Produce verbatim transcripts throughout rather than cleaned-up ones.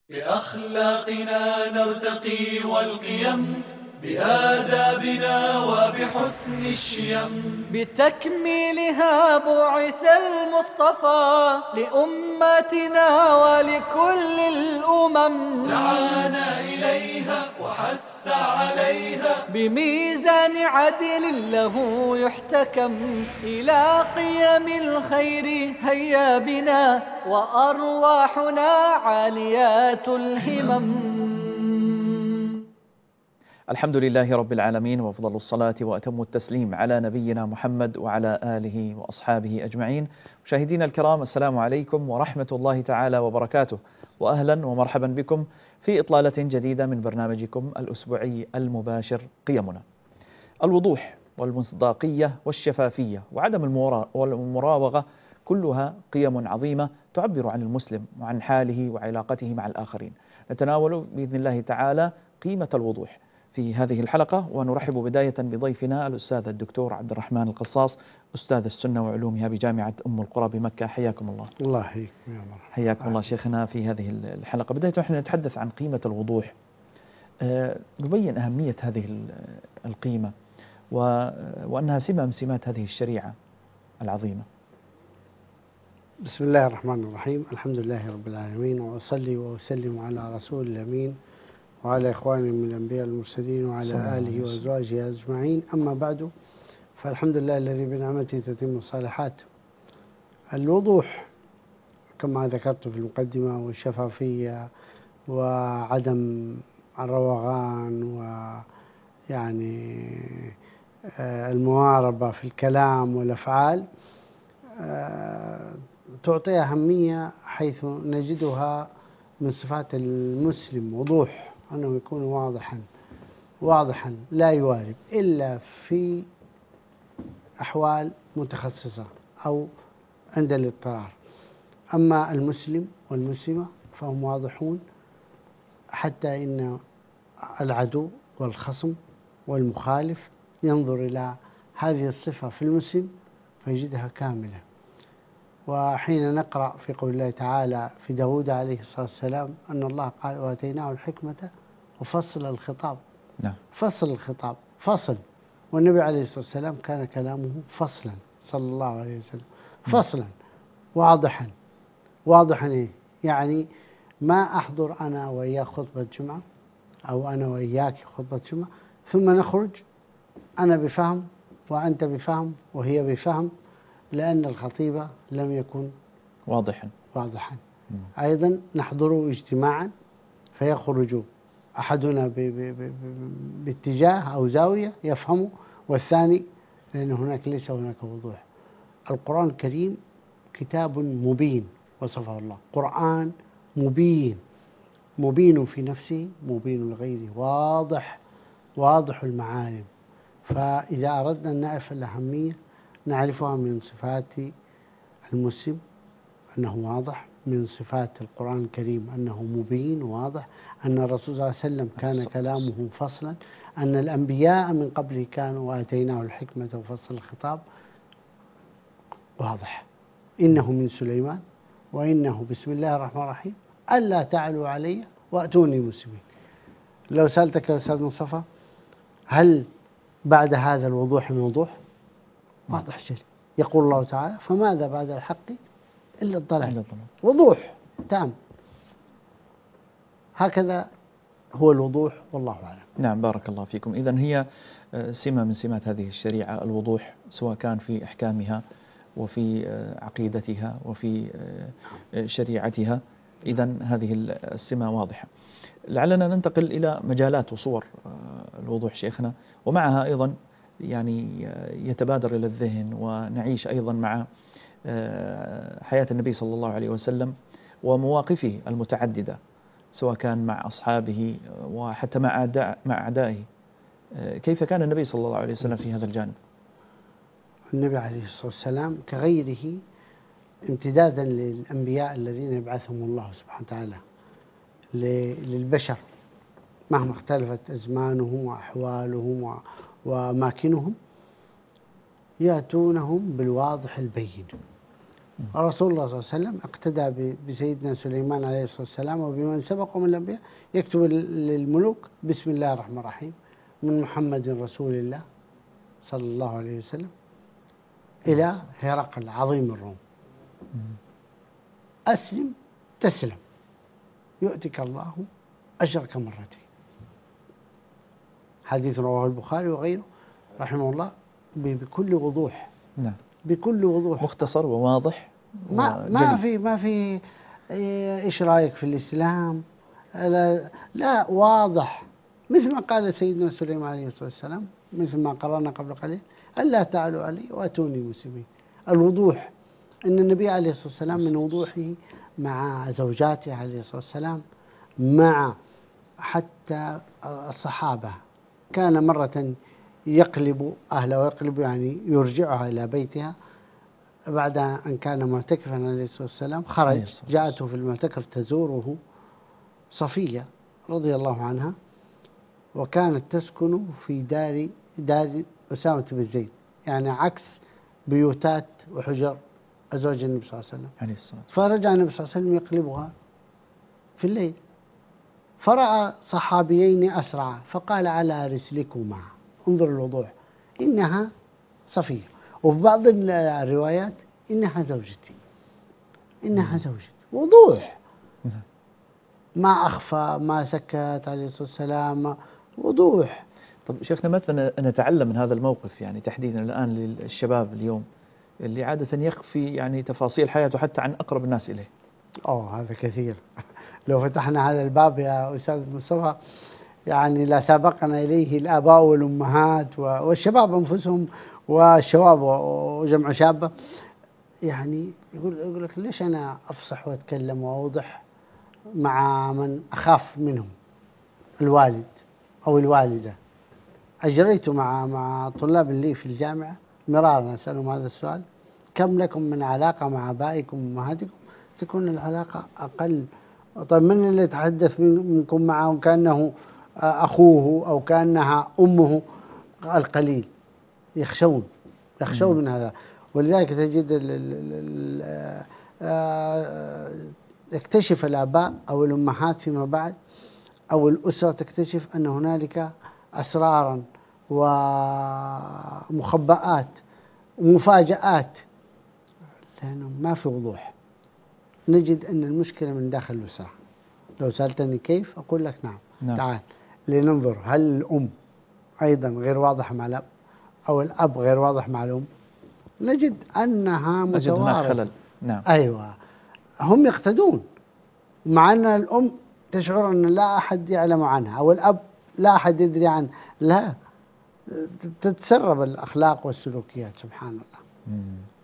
بأخلاقنا نرتقي والقيم، بآدابنا وبحسن الشيم، بتكميلها بعث المصطفى لأمتنا ولكل الأمم، دعانا إليها وحث عليها بميزان عدل له يحتكم، إلى قيم الخير هيا بنا وأرواحنا عاليات الهمم. الحمد لله رب العالمين، وأفضل الصلاة وأتم التسليم على نبينا محمد وعلى آله وأصحابه أجمعين. مشاهدينا الكرام، السلام عليكم ورحمة الله تعالى وبركاته، وأهلا ومرحبا بكم في إطلالة جديدة من برنامجكم الأسبوعي المباشر قيمنا. الوضوح والمصداقية والشفافية وعدم المراوغة كلها قيم عظيمة تعبر عن المسلم وعن حاله وعلاقته مع الآخرين. نتناول بإذن الله تعالى قيمة الوضوح في هذه الحلقة، ونرحب بداية بضيفنا الأستاذ الدكتور عبد الرحمن القصاص، أستاذ السنة وعلومها بجامعة أم القرى بمكة. حياكم الله. الله يحييكم يا مرحبا. حياكم الله شيخنا في هذه الحلقة. بداية نحن نتحدث عن قيمة الوضوح، أه نبين أهمية هذه القيمة وأنها سمة من سمات هذه الشريعة العظيمة. بسم الله الرحمن الرحيم، الحمد لله رب العالمين، وأصلي وأسلم على رسول الأمين وعلى إخواني من الأنبياء المرسلين وعلى آله وأزواجه أجمعين. أما بعد، فالحمد لله الذي بنعمته تتم الصالحات. الوضوح كما ذكرت في المقدمة، والشفافية وعدم الروغان ويعني المواربة في الكلام والأفعال تعطي أهمية، حيث نجدها من صفات المسلم وضوح، أنه يكون واضحا واضحا لا يوارب إلا في أحوال متخصصة أو عند الاضطرار. أما المسلم والمسلمة فهم واضحون، حتى إن العدو والخصم والمخالف ينظر إلى هذه الصفة في المسلم فيجدها كاملة. وحين نقرأ في قول الله تعالى في داود عليه الصلاة والسلام أن الله قال وآتيناه الحكمة وفصل الخطاب. نعم. فصل الخطاب، فصل، والنبي عليه الصلاة والسلام كان كلامه فصلا صلى الله عليه وسلم، فصلا واضحا. واضحا إيه؟ يعني ما أحضر أنا وإياك خطبة جمعة أو أنا وإياك خطبة جمعة ثم نخرج أنا بفهم وأنت بفهم وهي بفهم، لأن الخطيب لم يكن واضحا واضحا. أيضا نحضر اجتماعا فيخرج أحدنا ب ب ب باتجاه أو زاوية يفهم، والثاني لأن هناك ليس هناك وضوح. القرآن الكريم كتاب مبين وصفه الله، قرآن مبين، مبين في نفسه مبين لغيره، واضح واضح المعالم. فإذا أردنا أن نعرف الأهمية نعرفها من صفات المسلم أنه واضح، من صفات القرآن الكريم أنه مبين واضح، أن الرسول صلى الله عليه وسلم كان كلامه فصلا، أن الأنبياء من قبله كانوا وآتيناه الحكمة وفصل الخطاب واضح. إنه من سليمان وإنه بسم الله الرحمن الرحيم ألا تعلوا علي وأتوني مسلمين. لو سألتك يا أستاذ مصطفى هل بعد هذا الوضوح من وضوح؟ واضح جلي. يقول الله تعالى فماذا بعد الحق إلا الضلال. وضوح تام. هكذا هو الوضوح، والله أعلم. نعم، بارك الله فيكم. إذن هي سمة من سمات هذه الشريعة الوضوح، سواء كان في أحكامها وفي عقيدتها وفي شريعتها. إذن هذه السمة واضحة. لعلنا ننتقل إلى مجالات وصور الوضوح شيخنا، ومعها أيضا يعني يتبادر إلى الذهن ونعيش أيضا مع حياة النبي صلى الله عليه وسلم ومواقفه المتعددة، سواء كان مع أصحابه وحتى مع أعداء مع أعدائه. كيف كان النبي صلى الله عليه وسلم في هذا الجانب؟ النبي عليه الصلاة والسلام كغيره امتدادا للأنبياء الذين يبعثهم الله سبحانه وتعالى للبشر، مهما اختلفت أزمانهم وأحوالهم وأماكنهم يأتونهم بالواضح البين. رسول الله صلى الله عليه وسلم اقتدى ب- بسيدنا سليمان عليه الصلاة والسلام وبمن سبقه من الأنبياء، يكتب للملوك بسم الله الرحمن الرحيم من محمد رسول الله صلى الله عليه وسلم إلى هرقل عظيم الروم، أسلم تسلم يؤتك الله أجرك مرتين. حديث رواه البخاري وغيره رحمه الله بكل وضوح. نعم. بكل وضوح مختصر وواضح. ما ما في ما في ايش رايك في الاسلام؟ لا, لا واضح، مثل ما قال سيدنا سليمان عليه الصلاه والسلام، مثل ما قرانا قبل قليل، الا تعلوا علي واتوني مسلمين. الوضوح ان النبي عليه الصلاه والسلام من وضوحه مع زوجاته عليه الصلاه والسلام، مع حتى الصحابه، كان مره يقلب اهله ويقلب يعني يرجعها الى بيتها بعد أن كان معتكفا عليه الصلاة والسلام، خرج جاءته في المعتكف تزوره صفية رضي الله عنها، وكانت تسكن في دار دار أسامة بن زيد، يعني عكس بيوتات وحجر أزواج النبي صلى الله عليه وسلم. فرجع النبي صلى الله عليه وسلم يقلبها في الليل، فرأى صحابيين أسرعا فقال على رسلكما، انظر الوضوح، إنها صفية. وفي بعض الروايات إنها زوجتي، إنها زوجتي، وضوح، ما أخفى، ما سكت عليه الصلاة والسلام، وضوح. طب شيخنا، ماذا نتعلم من هذا الموقف يعني تحديدا الآن للشباب اليوم اللي عادة يخفي يعني تفاصيل حياته حتى عن أقرب الناس إليه؟ أوه هذا كثير. لو فتحنا هذا الباب يا أستاذ مصطفى يعني لا سابقنا إليه الآباء والأمهات والشباب أنفسهم والشباب وجمع شابة، يعني يقول يقول لك ليش أنا أفصح وأتكلم وأوضح مع من أخاف منهم، الوالد أو الوالدة. أجريت مع مع طلاب لي في الجامعة مرارا أسألهم هذا السؤال: كم لكم من علاقة مع آبائكم وأمهاتكم؟ تكون العلاقة أقل. طيب من اللي يتحدث منكم معه كأنه أخوه أو كأنها أمه؟ القليل. يخشون يخشون من هذا. ولذلك تجد ال ال ال يكتشف الآباء أو الأمهات فيما بعد أو الأسرة تكتشف أن هنالك أسرارا ومخبآت ومفاجآت، لأنه ما في وضوح. نجد أن المشكلة من داخل الأسرة. لو سألتني كيف أقول لك نعم, نعم. تعال لننظر، هل الأم أيضا غير واضحة مع الأب أو الأب غير واضح مع الأم؟ نجد أنها متوارثة. هناك خلل. نعم. أيوة، هم يقتدون، مع أن الأم تشعر أن لا أحد يعلم عنها أو الأب لا أحد يدري عنه، لا، تتسرب الأخلاق والسلوكيات سبحان الله. مم.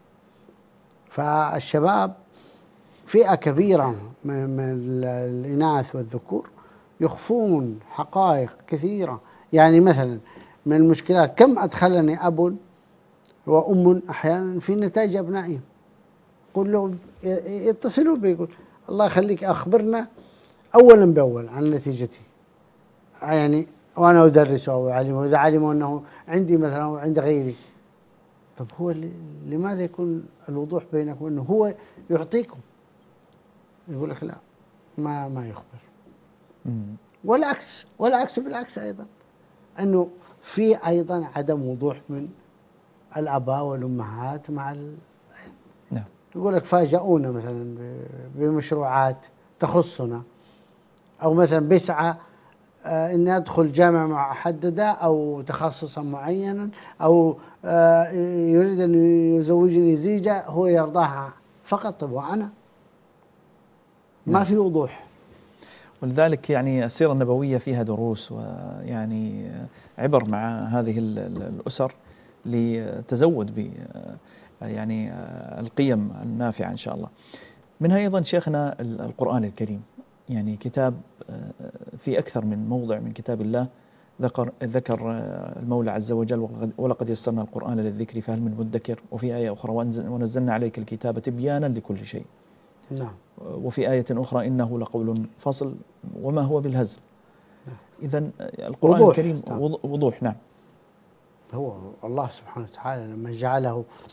فالشباب فئة كبيرة من الإناث والذكور يخفون حقائق كثيرة. يعني مثلا من المشكلات كم أدخلني أب وأم أحيانا في نتائج أبنائهم، قل له يتصلون بيقول الله يخليك أخبرنا أولا بأول عن نتيجتي، يعني وأنا أدرسه أو أعلمه، إذا علموا أنه عندي مثلا أو عند غيري. طب هو لماذا يكون الوضوح بينكم أنه هو يعطيكم؟ يقول لك لا، ما ما يخبر. والعكس والعكس بالعكس أيضا، أنه في أيضا عدم وضوح من الآباء والأمهات مع ال... نعم. يقول لك فاجأونا مثلا بمشروعات تخصنا، أو مثلا بيسعى آه إني أدخل جامعة محددة أو تخصصا معينا، أو آه يريد أن يزوجني زيجة هو يرضاها فقط. طب وأنا ما نعم. في وضوح. ولذلك يعني السيرة النبوية فيها دروس ويعني عبر مع هذه الأسر لتزود ب يعني القيم النافعة إن شاء الله. منها أيضا شيخنا القرآن الكريم، يعني كتاب في أكثر من موضع من كتاب الله ذكر ذكر المولى عز وجل ولقد يسرنا القرآن للذكر فهل من مدكر، وفي آية أخرى ونزلنا عليك الكتاب تبيانا لكل شيء. نعم. وفي آية أخرى إنه لقول فصل وما هو بالهزل. إذن القرآن وضوح. الكريم وضوح. نعم. هو الله سبحانه وتعالى لما جعله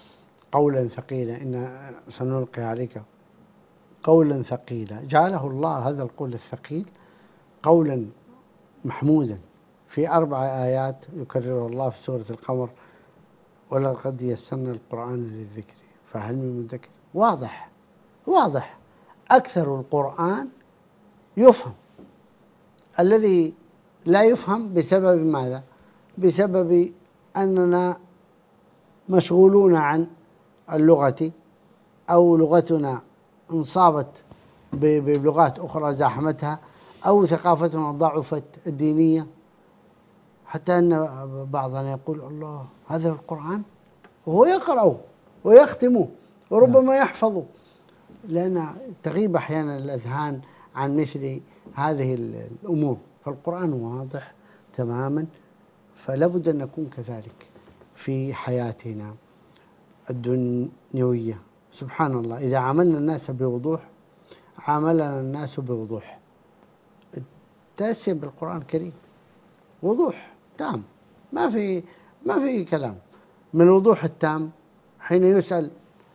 قولا ثقيلا، إن سنلقي عليك قولا ثقيلا، جعله الله هذا القول الثقيل قولا محمودا في أربع آيات يكرره الله في سورة القمر: ولقد يسرنا القرآن للذكر فهل من مدكر. واضح واضح، أكثر القرآن يفهم. الذي لا يفهم بسبب ماذا؟ بسبب أننا مشغولون عن اللغة، أو لغتنا انصابت بلغات أخرى زاحمتها، أو ثقافتنا ضعفت الدينية، حتى أن بعضنا يقول: الله، هذا القرآن، وهو يقرأه ويختمه وربما يحفظه، لأن تغيب أحيانا الأذهان عن مثل هذه الأمور. فالقرآن واضح تماما، فلا بد أن نكون كذلك في حياتنا الدنيوية. سبحان الله، إذا عاملنا الناس بوضوح عاملنا الناس بوضوح. تأسيا بالقرآن الكريم وضوح تام، ما في ما في كلام. من الوضوح التام حين يسأل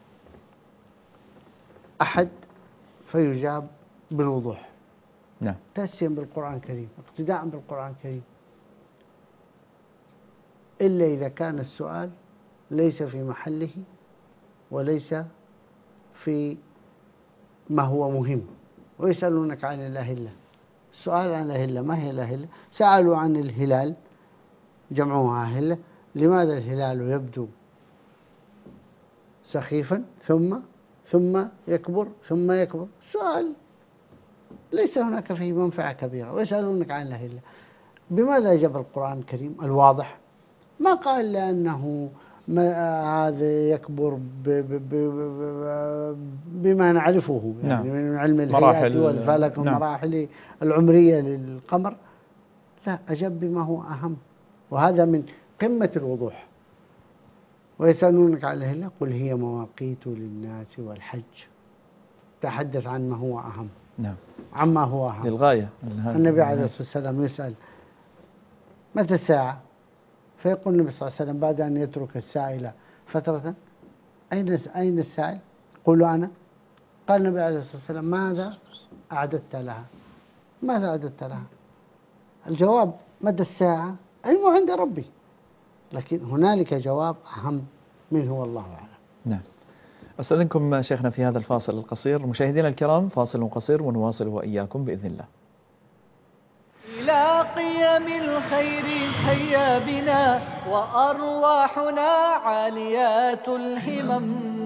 أحد فيجاب بالوضوح. نعم. تأسيا بالقرآن الكريم، اقتداء بالقرآن الكريم، إلا إذا كان السؤال ليس في محله وليس في ما هو مهم. ويسألونك عن الأهلة، السؤال عن الأهلة، ما هي الأهلة؟ سألوا عن الهلال جمعوها أهلة، لماذا الهلال يبدو سخيفا ثم ثم يكبر ثم يكبر؟ سؤال ليس هناك فيه منفعة كبيرة. ويسألونك عن الأهلة، بماذا أجاب القرآن الكريم الواضح؟ ما قال لأنه هذا يكبر ب ب ب بما نعرفه، يعني نعم. من علم الهيئات والفلك والمراحل نعم. العمرية للقمر. لا، أجاب بما هو أهم، وهذا من قمة الوضوح. ويسألونك عن الأهلة قل هي مواقيت للناس والحج. تحدث عن ما هو أهم. نعم. عما هو أهم للغاية. النبي عليه الصلاة والسلام يسأل متى الساعة؟ فيقول النبي صلى الله عليه وسلم بعد أن يترك السائل فترة: أين أين السائل؟ قولوا أنا. قال النبي عليه الصلاة والسلام: ماذا أعددت لها؟ ماذا أعددت لها؟ الجواب متى الساعة؟ علمه عند ربي، لكن هنالك جواب أهم منه والله أعلم. نعم. أستاذنكم شيخنا في هذا الفاصل القصير. مشاهدينا الكرام، فاصل قصير ونواصل وإياكم بإذن الله. إلى قيم الخير هيا بنا، وأرواحنا عاليات الهمم.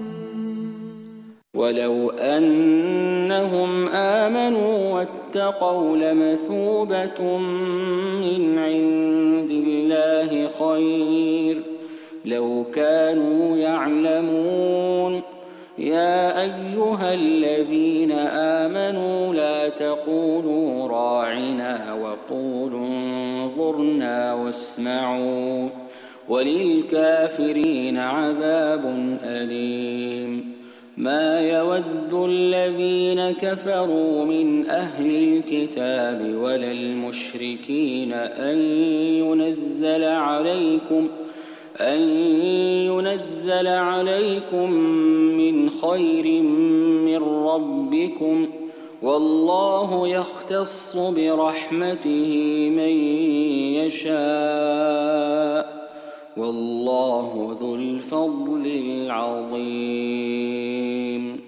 ولو أنهم آمنوا واتقوا لمثوبة من عند الله خير لو كانوا يعلمون. يا أيها الذين آمنوا لا تقولوا راعنا وقولوا انظرنا واسمعوا وللكافرين عذاب أليم. ما يود الذين كفروا من أهل الكتاب ولا المشركين أن ينزل عليكم أن ينزل عليكم من خير من ربكم، والله يختص برحمته من يشاء، والله ذو الفضل العظيم.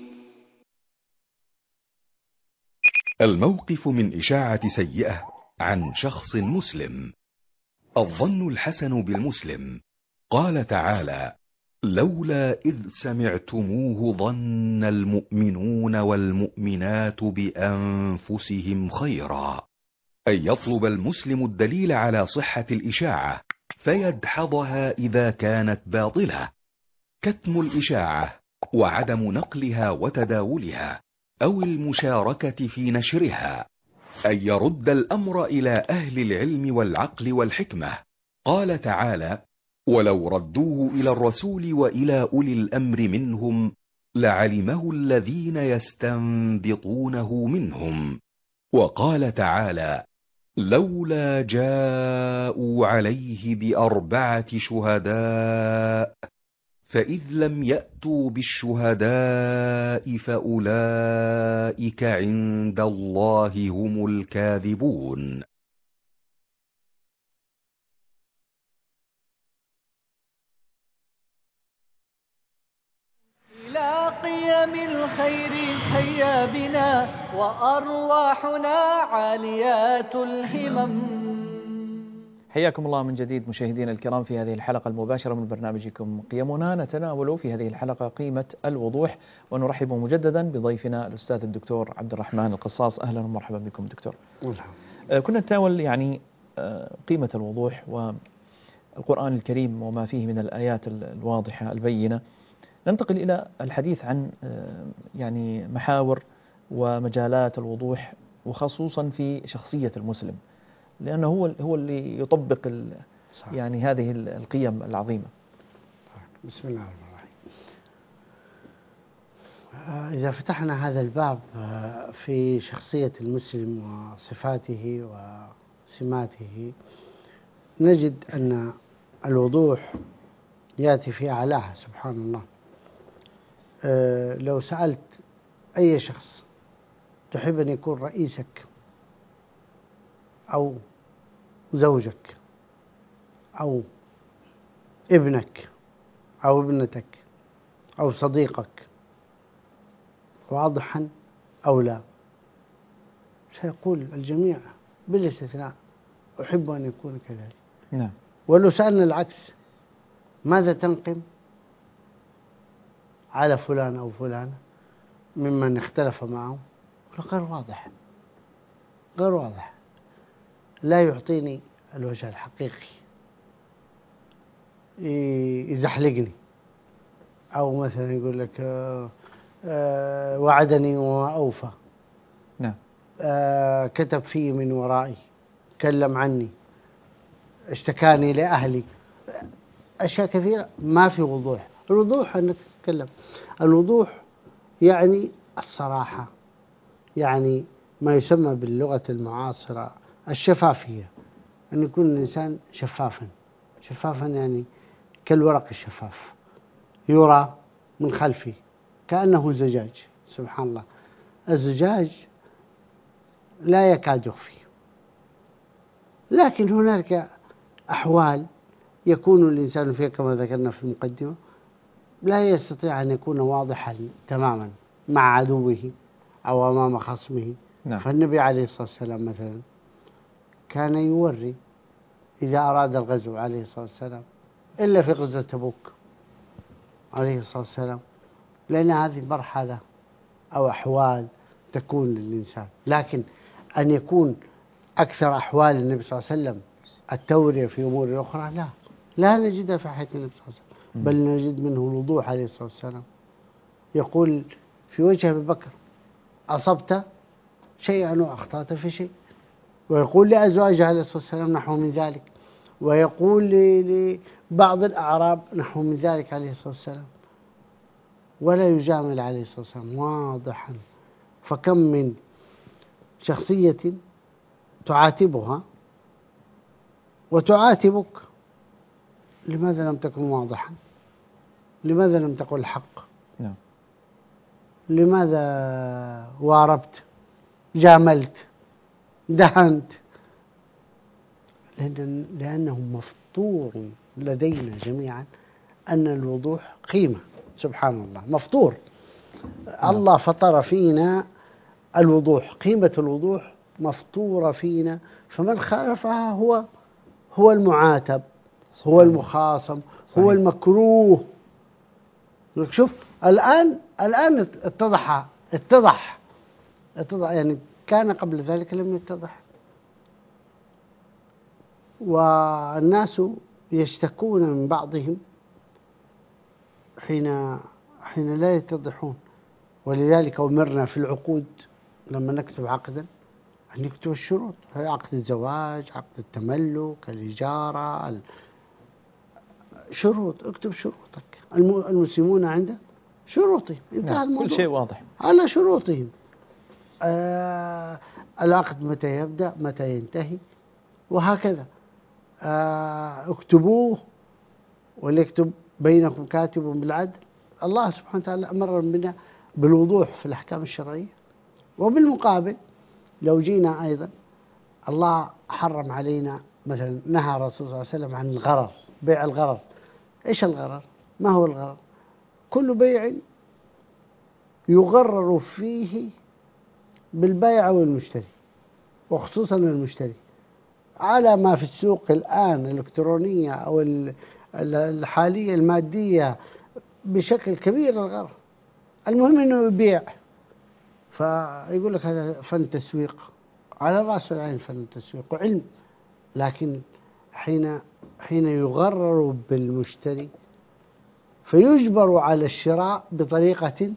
الموقف من إشاعة سيئة عن شخص مسلم. الظن الحسن بالمسلم. قال تعالى: لولا إذ سمعتموه ظن المؤمنون والمؤمنات بأنفسهم خيرا. أن يطلب المسلم الدليل على صحة الإشاعة فيدحضها إذا كانت باطلة، كتم الإشاعة وعدم نقلها وتداولها أو المشاركة في نشرها. أن يرد الأمر إلى أهل العلم والعقل والحكمة. قال تعالى: ولو ردوه إلى الرسول وإلى أولي الأمر منهم لعلمه الذين يستنبطونه منهم. وقال تعالى: لولا جاءوا عليه بأربعة شهداء فإذ لم يأتوا بالشهداء فأولئك عند الله هم الكاذبون. إلى قيم الخير هيا بنا وأرواحنا عاليات الهمم. حياكم الله من جديد مشاهدينا الكرام في هذه الحلقة المباشرة من برنامجكم قيمنا. نتناول في هذه الحلقة قيمة الوضوح، ونرحب مجددا بضيفنا الأستاذ الدكتور عبد الرحمن القصاص. أهلا ومرحبا بكم دكتور. آه كنا نتناول يعني آه قيمة الوضوح والقرآن الكريم وما فيه من الآيات الواضحة البينة. ننتقل إلى الحديث عن آه يعني محاور ومجالات الوضوح، وخصوصا في شخصية المسلم، لأنه هو هو اللي يطبق يعني هذه القيم العظيمة. بسم الله الرحمن الرحيم. إذا فتحنا هذا الباب في شخصية المسلم وصفاته وسماته، نجد أن الوضوح يأتي في أعلاها سبحان الله. لو سألت أي شخص تحب أن يكون رئيسك أو زوجك أو ابنك أو ابنتك أو صديقك واضحا أو لا، سيقول الجميع بلا استثناء أحب أن يكون كذلك. نعم. ولو سألنا العكس، ماذا تنقم على فلان أو فلانة ممن اختلف معه، غير واضح غير واضح لا يعطيني الوجه الحقيقي، يزحلقني، أو مثلا يقول لك آه آه وعدني وما أوفى. نعم. آه كتب في من ورائي، تكلم عني، اشتكاني لأهلي، أشياء كثيرة ما في وضوح. الوضوح أنك تتكلم، الوضوح يعني الصراحة، يعني ما يسمى باللغة المعاصرة الشفافية، أن يكون الإنسان شفافا. شفافا يعني كالورق الشفاف، يرى من خلفه كأنه زجاج. سبحان الله، الزجاج لا يكاد يخفي، لكن هناك أحوال يكون الإنسان فيها كما ذكرنا في المقدمة لا يستطيع أن يكون واضحا تماما مع عدوه أو أمام خصمه. نعم. فالنبي عليه الصلاة والسلام مثلا كان يوري إذا أراد الغزو عليه الصلاة والسلام، إلا في غزوة تبوك عليه الصلاة والسلام، لأن هذه مرحلة أو أحوال تكون للإنسان. لكن أن يكون أكثر أحوال النبي صلى الله عليه وسلم التورية في أمور أخرى، لا لا نجدها في حياة النبي صلى الله عليه وسلم، بل نجد منه الوضوح عليه الصلاة والسلام. يقول في وجه أبي بكر أصبت شيئا وأخطأت في شيء، ويقول لأزواجه عليه الصلاة والسلام نحو من ذلك، ويقول لبعض الأعراب نحو من ذلك عليه الصلاة والسلام، ولا يجامل عليه الصلاة والسلام، واضحا. فكم من شخصية تعاتبها وتعاتبك، لماذا لم تكن واضحا؟ لماذا لم تقل الحق؟ نعم. لماذا واربت، جاملت، دهنت؟ لأن لأنه مفطور لدينا جميعا أن الوضوح قيمة. سبحان الله، مفطور. نعم. الله فطر فينا الوضوح، قيمة الوضوح مفطورة فينا، فمن خالفها هو هو المعاتب، هو المخاصم، هو المكروه. شوف الآن الآن اتضح اتضح اتضح يعني كان قبل ذلك لم يتضح. والناس يشتكون من بعضهم حين حين لا يتضحون. ولذلك أمرنا في العقود لما نكتب عقدا أن نكتب الشروط، هي عقد الزواج، عقد التملك، الإجارة، شروط. اكتب شروطك. المسلمون عند شروطهم، انتهى نعم. الموضوع، كل شيء واضح على شروطهم. آه العقد متى يبدأ، متى ينتهي، وهكذا. آه اكتبوه وليكتب بينكم كاتب بالعدل. الله سبحانه وتعالى أمر بنا بالوضوح في الأحكام الشرعية. وبالمقابل لو جينا أيضا الله حرم علينا مثلا، نهى الرسول صلى الله عليه وسلم عن الغرر، بيع الغرر. إيش الغرر؟ ما هو الغرر؟ كل بيع يغرر فيه بالبائع والمشتري، وخصوصا المشتري، على ما في السوق الآن الإلكترونية أو الحالية المادية بشكل كبير الغرر. المهم أنه يبيع، فيقول لك هذا فن تسويق، على رأس العين فن التسويق وعلم، لكن حين حين يغرر بالمشتري فيجبر على الشراء بطريقة،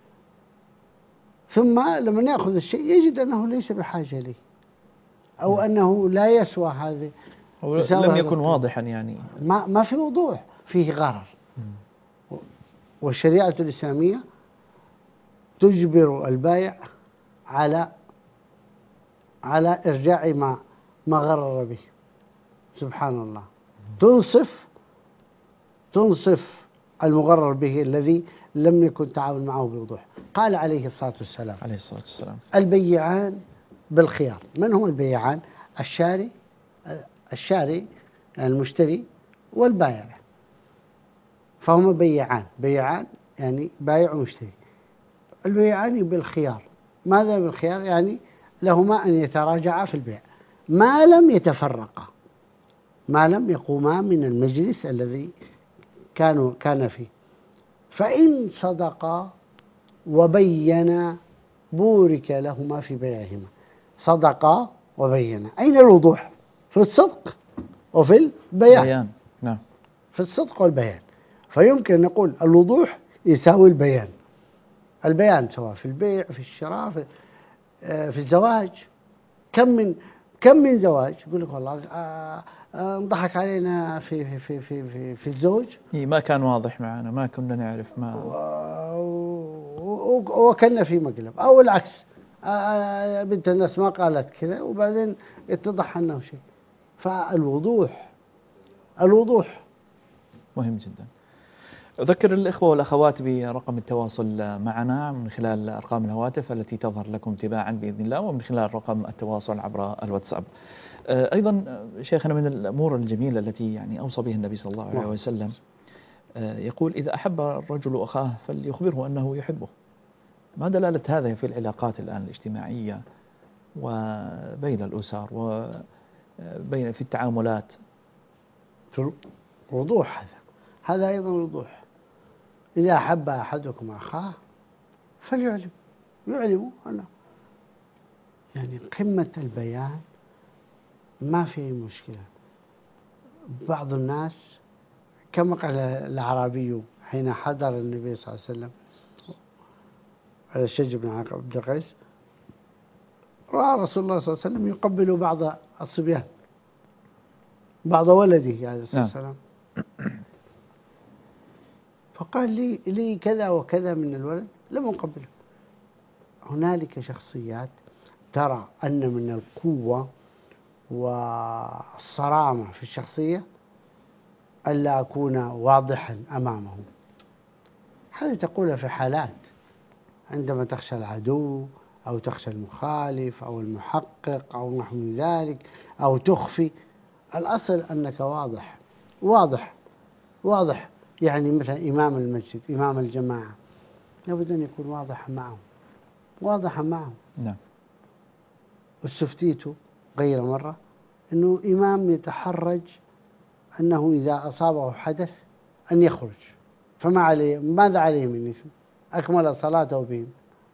ثم لما يأخذ الشيء يجد أنه ليس بحاجة ليه، أو أنه لا يسوى هذه، لم يكن واضحا، يعني ما ما في وضوح، فيه غرر. والشريعة الإسلامية تجبر البائع على على إرجاع ما ما غرر به. سبحان الله، تنصف تنصف المغرر به الذي لم يكن تعامل معه بوضوح. قال عليه الصلاة والسلام عليه الصلاة والسلام البيعان بالخيار. من هم البيعان؟ الشاري الشاري يعني المشتري والبائع، فهم بيعان. بيعان يعني بايع ومشتري. البيعان بالخيار. ماذا بالخيار؟ يعني لهما أن يتراجعا في البيع ما لم يتفرقا، ما لم يقوما من المجلس الذي كانوا كان فيه. فإن صدقا وبينا بورك لهما في بيعهما. صدقا وبينا، أين الوضوح؟ في الصدق وفي البيان. بيان. نعم. في الصدق والبيان. فيمكن أن نقول الوضوح يساوي البيان. البيان سواء في البيع، في الشراء، في, في الزواج. كم من كم من زواج يقول لك والله انضحك علينا في في في في في, في الزوج، ما كان واضح معنا، ما كنا نعرف ما وكنا في مقلب، أو العكس، بنت الناس ما قالت كذا وبعدين اتضح أنه شيء. فالوضوح الوضوح مهم جدا. أذكر الإخوة والأخوات برقم التواصل معنا من خلال أرقام الهواتف التي تظهر لكم تباعا بإذن الله، ومن خلال رقم التواصل عبر الواتساب. أيضا شيخنا، من الأمور الجميلة التي يعني أوصى بها النبي صلى الله عليه وسلم، يقول إذا أحب الرجل أخاه فليخبره أنه يحبه. ما دلالة هذا في العلاقات الآن الاجتماعية وبين الأسر وبين في التعاملات؟ في وضوح، هذا هذا أيضا وضوح. إذا أحب أحدكم أخاه فليعلم يعلمه أنا، يعني قمة البيان، ما في مشكلة. بعض الناس كما قال الأعرابي حين حضر النبي صلى الله عليه وسلم على الشج بن عبد القيس، رأى رسول الله صلى الله عليه وسلم يقبل بعض الصبيان، بعض ولده عليه الصلاة والسلام، فقال لي لي كذا وكذا من الولد لم أقبله. هنالك شخصيات ترى أن من القوة والصرامة في الشخصية ألا أكون واضحا أمامهم. هذه تقولها في حالات عندما تخشى العدو أو تخشى المخالف أو المحقق أو نحو من ذلك، أو تخفي. الأصل أنك واضح واضح واضح. يعني مثلا إمام المسجد، إمام الجماعة، لابد أن يكون واضحا معهم، واضحا معهم. نعم. واستفتيت غير مرة أنه إمام يتحرج أنه إذا أصابه حدث أن يخرج، فما عليه، ماذا عليه من إثم؟ أكمل صلاته بهم.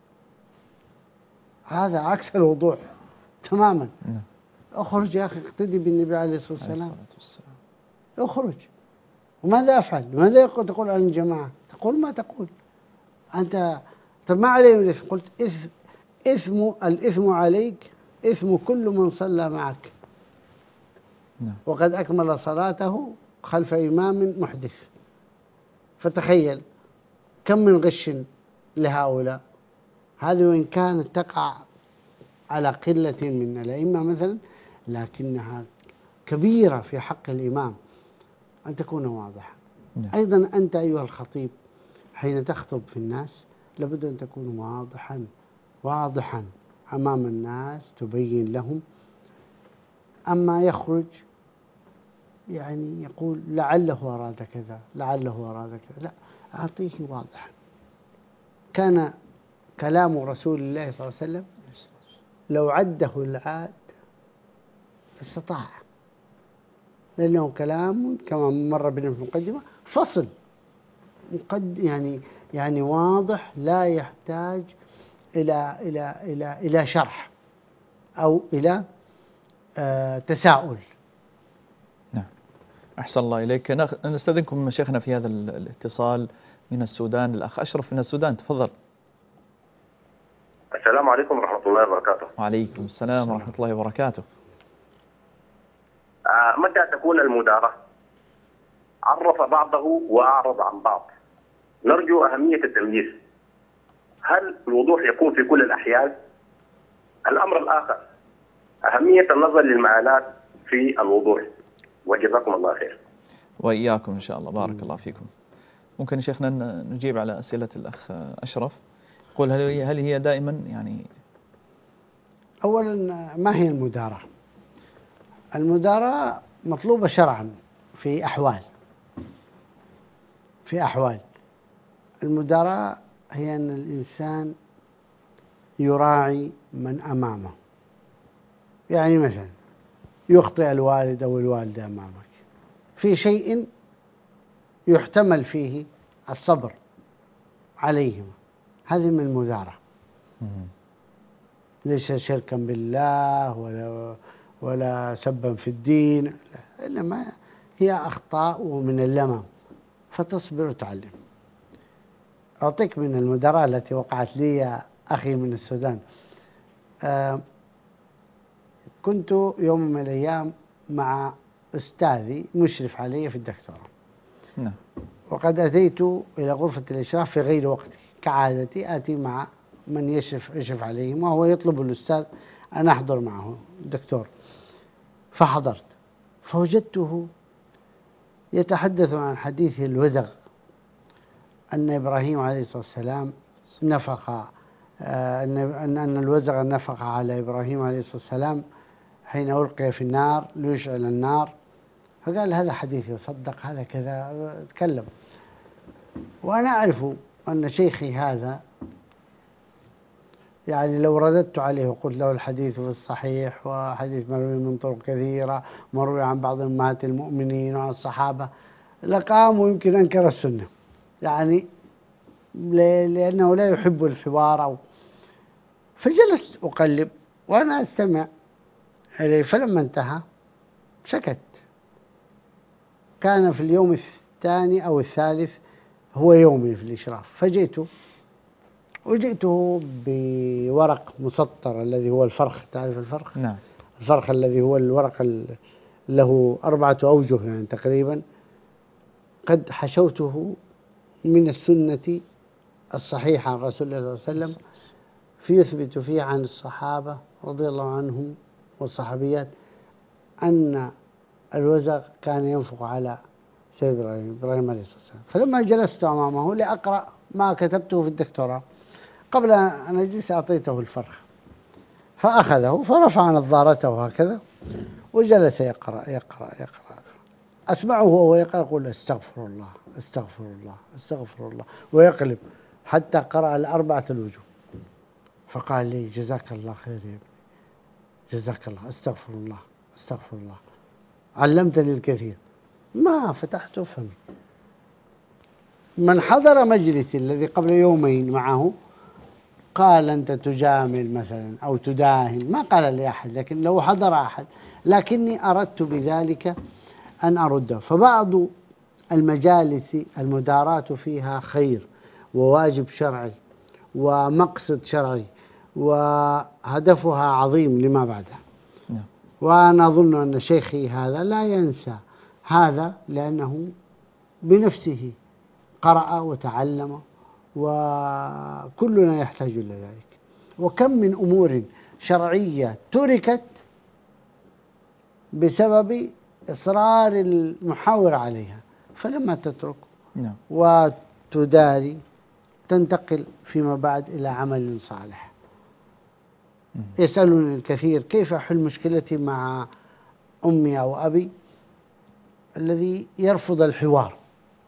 هذا عكس الوضوح تماما. نعم. أخرج يا أخي، اقتدي بالنبي عليه الصلاة والسلام، أخرج. وماذا أفعل؟ ماذا يقول؟ تقول عن الجماعة، تقول ما تقول أنت. طب ما عليه من إثم؟ قلت إثم, إثم الإثم عليك إثم كل من صلى معك. نعم. وقد أكمل صلاته خلف إمام محدث. فتخيل كم من غش لهؤلاء. هذه وإن كانت تقع على قلة من الأئمة مثلا، لكنها كبيرة في حق الإمام أن تكون واضحة. أيضا أنت أيها الخطيب حين تخطب في الناس لابد أن تكون واضحا واضحا أمام الناس، تبين لهم. أما يخرج يعني يقول لعله أراد كذا لعله أراد كذا، لا، أعطيه واضحا. كان كلام رسول الله صلى الله عليه وسلم لو عده العاد استطاع، لأنه كلام كما مر بنا في المقدمة فصل مقد يعني يعني واضح، لا يحتاج إلى إلى إلى إلى شرح أو إلى آه تساؤل. نعم، أحسن الله إليك. نستأذنكم شيخنا في هذا الاتصال من السودان، الأخ أشرف من السودان، تفضل. السلام عليكم ورحمة الله وبركاته. وعليكم السلام ورحمة الله وبركاته. آه متى تكون المداراة؟ عرف بعضه وأعرض عن بعض. نرجو أهمية التمييز. هل الوضوح يكون في كل الأحيان؟ الأمر الآخر أهمية النظر للمآلات في الوضوح. وجزاكم الله خير. وإياكم إن شاء الله، بارك الله فيكم. ممكن شيخنا نجيب على أسئلة الأخ أشرف؟ قل هل هي هل هي دائما يعني؟ أولا ما هي المداراة؟ المداراة مطلوبة شرعا في أحوال في أحوال المداراة هي أن الإنسان يراعي من أمامه. يعني مثلا يخطئ الوالد أو الوالدة أمامك في شيء يحتمل فيه الصبر عليهما، هذه من المداراة. ليس شركا بالله ولا ولا سبا في الدين، إنما هي أخطاء ومن اللمم، فتصبر وتعلم. أعطيك من المداراة التي وقعت لي يا أخي من السودان. آه كنت يوم من الأيام مع أستاذي مشرف علي في الدكتوراه. نعم. وقد أتيت إلى غرفة الإشراف في غير وقتي، كعادتي آتي مع من يشرف يشرف عليهم، وهو يطلب الأستاذ أن أحضر معه الدكتور. فحضرت فوجدته يتحدث عن حديث الوزغ، أن إبراهيم عليه الصلاة والسلام نفخ أن أن الوزغ نفخ على إبراهيم عليه الصلاة والسلام حين ألقي في النار ليشعل النار، فقال هذا حديث يصدق، هذا كذا، تكلم. وأنا أعرف أن شيخي هذا يعني لو رددت عليه وقلت له الحديث في الصحيح وحديث مروي من طرق كثيرة، مروي عن بعض أمهات المؤمنين وعن الصحابة، لقام ويمكن أنكر السنة، يعني لأنه لا يحب الحوار. أو فجلست أقلب وأنا أستمع إليه، فلما انتهى سكت. كان في اليوم الثاني أو الثالث هو يومي في الإشراف، فجئته وجئته بورق مسطر الذي هو الفرخ، تعرف الفرخ؟ نعم. الفرخ الذي هو الورق له أربعة أوجه يعني تقريبا، قد حشوته من السنة الصحيحة عن رسول الله صلى الله عليه وسلم، فيثبت فيه عن الصحابة رضي الله عنهم والصحابيات أن الوزغ كان ينفق على سيد إبراهيم إبراهيم عليه الصلاة والسلام. فلما جلست أمامه لأقرأ ما كتبته في الدكتوراه، قبل أن أجلس أعطيته الفرخ، فأخذه فرفع نظارته هكذا وجلس يقرأ يقرأ يقرأ. أسمعه وهو يقرأ يقول استغفر الله استغفر الله استغفر الله، ويقلب حتى قرأ الأربعة الوجوه. فقال لي جزاك الله خير يا ابني، جزاك الله، استغفر الله استغفر الله، علمتني الكثير. ما فتحت فمي. من حضر مجلسي الذي قبل يومين معه قال أنت تجامل مثلا أو تداهن، ما قال لي أحد، لكن لو حضر أحد، لكني أردت بذلك أن أرده. فبعض المجالس المداراة فيها خير وواجب شرعي ومقصد شرعي وهدفها عظيم لما بعدها. وأنا أظن أن شيخي هذا لا ينسى هذا، لأنه بنفسه قرأ وتعلم، وكلنا يحتاج إلى ذلك. وكم من أمور شرعية تركت بسبب إصرار المحاور عليها، فلما تترك نعم. وتداري، تنتقل فيما بعد إلى عمل صالح. يسألني الكثير كيف أحل مشكلتي مع أمي أو أبي الذي يرفض الحوار.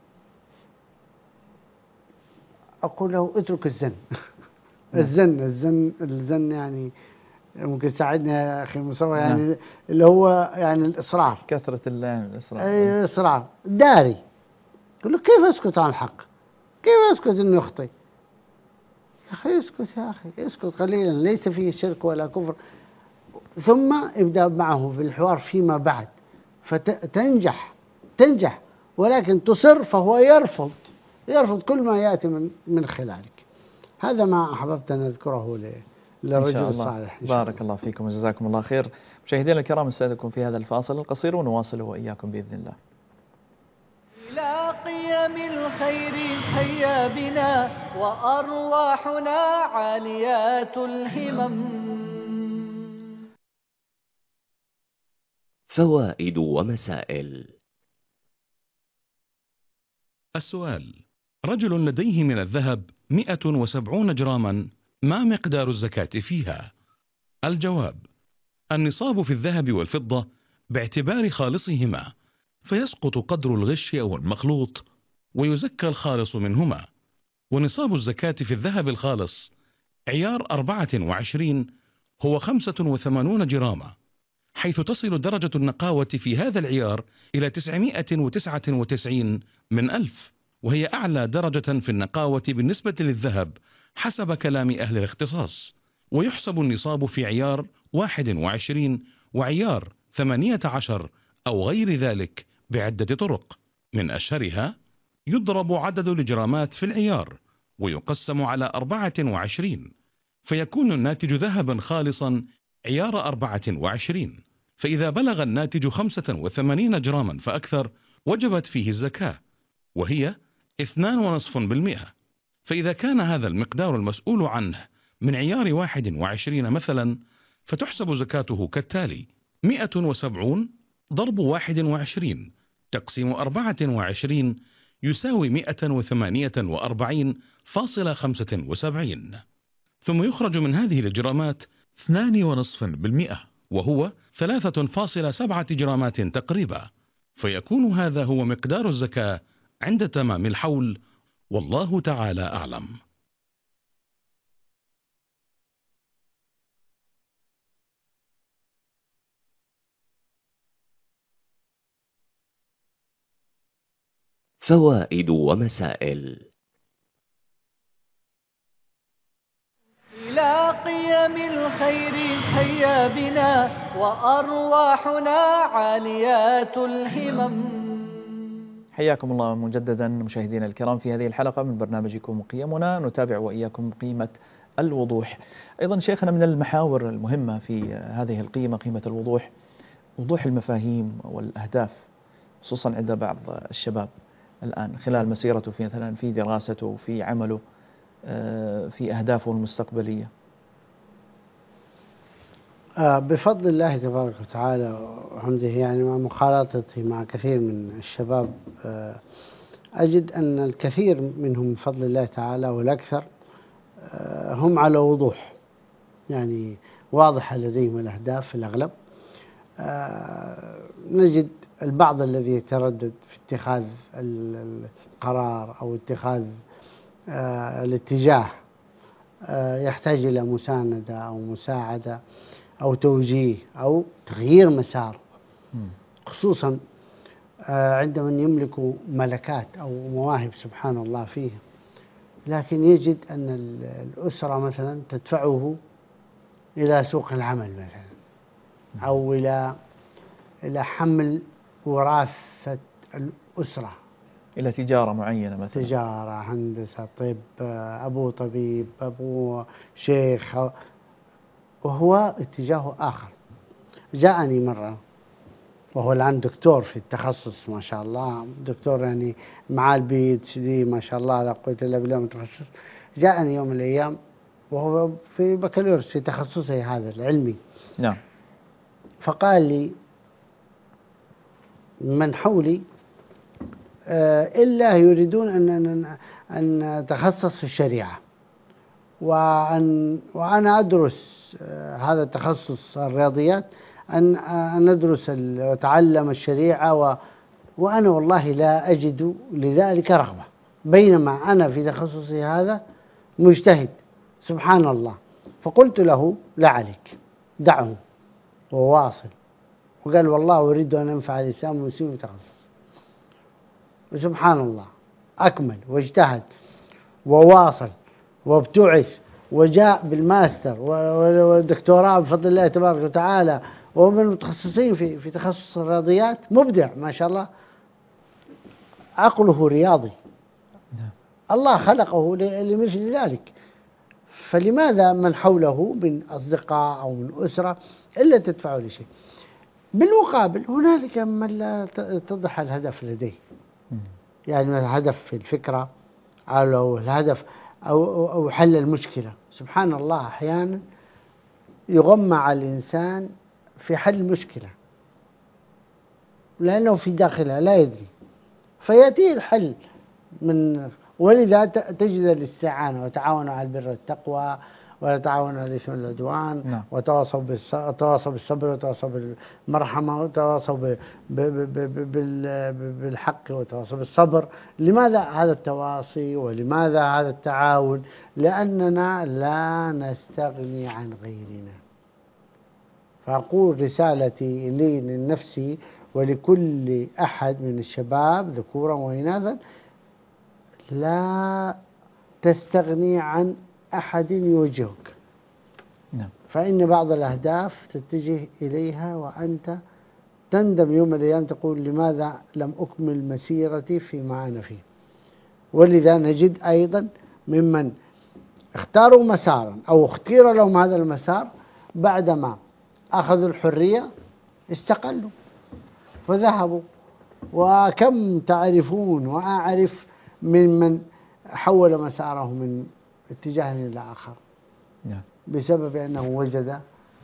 أقول له اترك الزن. الزن الزن الزن يعني ممكن تساعدني يا أخي مصطفى، يعني نعم. اللي هو يعني الإصرار، كثرة اللعن الإصرار. أي إصرار داري. يقول له كيف أسكت عن الحق؟ كيف أسكت إنه يخطئ؟ يا أخي اسكت يا أخي اسكت قليلا، ليس فيه شرك ولا كفر. ثم ابدأ معه في الحوار فيما بعد فتنجح تنجح، ولكن تصر فهو يرفض يرفض كل ما يأتي من من خلالك. هذا ما أحببت أن أذكره للرجل الصالح. بارك الله فيكم وجزاكم الله خير. مشاهدينا الكرام، نستأذنكم في هذا الفاصل القصير ونواصل وإياكم بإذن الله. إلى قيم الخير هيا بنا وأرواحنا عاليات الهمم. فوائد ومسائل. السؤال: رجل لديه من الذهب مئة وسبعون جراما، ما مقدار الزكاة فيها؟ الجواب: النصاب في الذهب والفضة باعتبار خالصهما، فيسقط قدر الغش أو المخلوط ويزكى الخالص منهما. ونصاب الزكاة في الذهب الخالص عيار أربعة وعشرين هو خمسة وثمانون جراما، حيث تصل درجة النقاوة في هذا العيار إلى تسعمائة وتسعة وتسعين من ألف، وهي أعلى درجة في النقاوة بالنسبة للذهب حسب كلام أهل الاختصاص. ويحسب النصاب في عيار واحد وعشرين وعيار ثمانية عشر أو غير ذلك بعدة طرق، من أشهرها: يضرب عدد الجرامات في العيار ويقسم على أربعة وعشرين، فيكون الناتج ذهبا خالصا عيار أربعة وعشرين. فإذا بلغ الناتج خمسة وثمانين جراما فأكثر وجبت فيه الزكاة، وهي اثنان ونصف بالمئة. فإذا كان هذا المقدار المسؤول عنه من عيار واحد وعشرين مثلا، فتحسب زكاته كالتالي: مئة وسبعون ضرب واحد وعشرين تقسيم أربعة وعشرين يساوي مئة وثمانية وأربعين فاصلة خمسة وسبعين. ثم يخرج من هذه الجرامات اثنان ونصف بالمئة، وهو ثلاثة فاصلة سبعة جرامات تقريبا، فيكون هذا هو مقدار الزكاة عند تمام الحول، والله تعالى أعلم. فوائد ومسائل. إلى قيم الخير هيا بنا وأرواحنا عاليات الهمم. حياكم الله مجددا مشاهدينا الكرام في هذه الحلقة من برنامجكم قيمنا، نتابع وإياكم قيمة الوضوح. أيضا شيخنا، من المحاور المهمة في هذه القيمة قيمة الوضوح، وضوح المفاهيم والأهداف، خصوصا عند بعض الشباب الآن خلال مسيرته في مثلا في دراسته في عمله في أهدافه المستقبلية. بفضل الله تبارك وتعالى وحمده، يعني مع مخالطتي مع كثير من الشباب أجد أن الكثير منهم بفضل الله تعالى والأكثر هم على وضوح، يعني واضحة لديهم الأهداف في الأغلب. نجد البعض الذي يتردد في اتخاذ القرار أو اتخاذ الاتجاه، يحتاج إلى مساندة أو مساعدة أو توجيه أو تغيير مسار، خصوصا عند من يملك ملكات أو مواهب سبحان الله فيه، لكن يجد أن الأسرة مثلا تدفعه إلى سوق العمل مثلا، أو إلى إلى حمل وراثة الأسرة، إلى تجارة معينة مثلا، تجارة، هندسة، طب، أبوه طبيب، أبوه شيخ، وهو اتجاه آخر. جاءني مرة وهو الآن دكتور في التخصص ما شاء الله، دكتور يعني مع البي اتش دي ما شاء الله لا قوة إلا بالله متخصص. جاءني يوم من الأيام وهو في بكالوريوس في تخصصه هذا العلمي. نعم. فقال لي: من حولي إلا يريدون أن أن أن نتخصص في الشريعة، وأن وأنا أدرس هذا التخصص الرياضيات، أن أن ندرس وأتعلم الشريعة، و وأنا والله لا أجد لذلك رغبة، بينما أنا في تخصصي هذا مجتهد سبحان الله. فقلت له لا عليك، دعه وواصل. وقال والله أريد أن أنفع الإسلام والمسلمين بتخصص. وسبحان الله أكمل واجتهد وواصل وابتعث وجاء بالماستر والدكتوراه بفضل الله تبارك وتعالى، ومن المتخصصين في في تخصص الرياضيات، مبدع ما شاء الله، عقله رياضي، الله خلقه لمثل ذلك. فلماذا من حوله من أصدقاء أو من أسرة إلا تدفعه لشيء؟ بالمقابل هنالك من لا يتضح الهدف لديه، يعني الهدف في الفكرة أو الهدف أو أو حل المشكلة. سبحان الله أحيانا يغمى على الإنسان في حل المشكلة لأنه في داخلها لا يدري، فيأتيه الحل من. ولذا تجد الاستعانة وتعاونوا على البر والتقوى ولا تعاونوا على الإثم والعدوان، نعم. وتواصوا وتواصوا بالصبر وتواصوا بالمرحمة وتواصوا بالحق وتواصوا بالصبر. لماذا هذا التواصي ولماذا هذا التعاون؟ لأننا لا نستغني عن غيرنا. فأقول رسالتي لي لنفسي ولكل أحد من الشباب ذكورا وإناثا: لا تستغني عن أحد يوجهك. نعم. فإن بعض الأهداف تتجه إليها وأنت تندم يوم من الأيام، تقول لماذا لم أكمل مسيرتي فيما أنا فيه. ولذا نجد أيضا ممن اختاروا مسارا أو اختير لهم هذا المسار بعدما أخذوا الحرية استقلوا فذهبوا. وكم تعرفون وأعرف ممن حول مساره من اتجاه إلى آخر نعم. بسبب أنه وجد